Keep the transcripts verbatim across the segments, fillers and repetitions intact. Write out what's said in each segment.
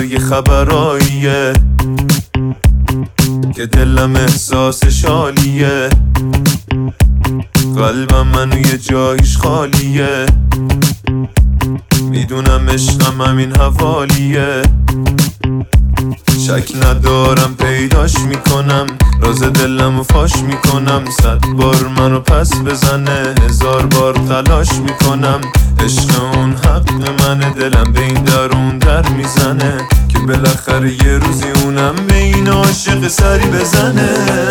و یه خبراییه که دلم احساسش عالیه، قلبم منو یه جایش خالیه، میدونم عشقم همین حوالیه، شک ندارم پیداش میکنم، راز دلمو فاش میکنم، صد بار منو پس بزنه هزار بار تلاش میکنم، عشق اون حق منه، دلم به این درون در میزنه که بالاخره یه روزی اونم به این عاشق سری بزنه.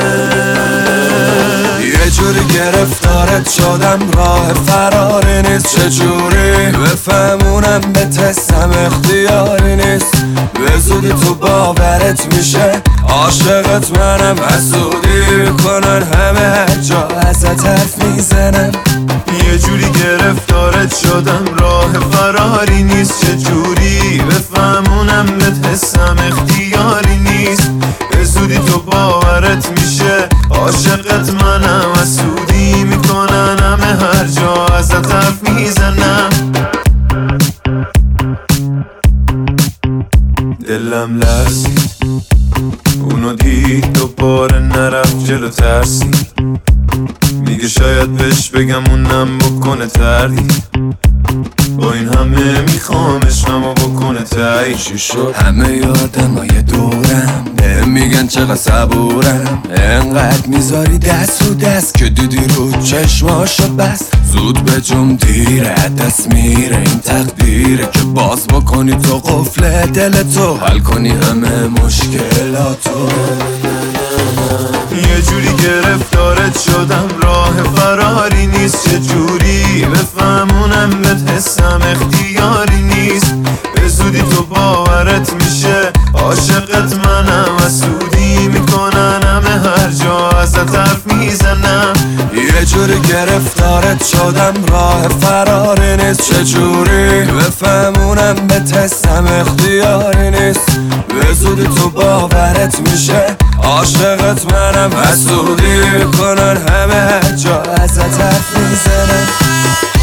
یه جوری گرفتارت شدم راه فراری نیست، چجوری بفهمونم به تستم اختیاری نیست، به زودی تو باورت میشه عاشقت منم، حسودی کنن همه هر جا ازت حرف میزنم. یه جوری گرفتارت شدم راه فراری نیست، چجوری بفهمونم به حسم اختیاری نیست، به زودی تو باورت میشه عاشقت منم، حسودی میکنن همه هر جا ازت حرف میزنم. دلم لرزید اونو دید دوباره نرفت جلو ترسید، میگه شاید بهش بگم اونم بکنه تردید، با این همه میخوام عشقمو بکنه تایی. چی شد؟ همه آدمای دورم میگن چقدر صبورم، انقدر میذاری دست رو دست که دیدی رو چشماشو بس، زود به جم دیره دست میره این تقدیره که باز بکنی تو قفل دلتو، حل کنی همه مشکلاتو. یه جوری گرفتارت شدم راه فراری نیست، چجوری بفهمونم بهت حسم اختیاری نیست، به زودی تو باورت میشه عاشقت منم، حسودی میکنن همه هر جا ازت حرف میزنم. یه جوری گرفتارت شدم راه فراری نیست، چجوری بفهمونم به تستم اختیاری نیست، به زودی تو باورت میشه عاشقت منم، حسودی کنن همه هر جا ازت حرف میزنم.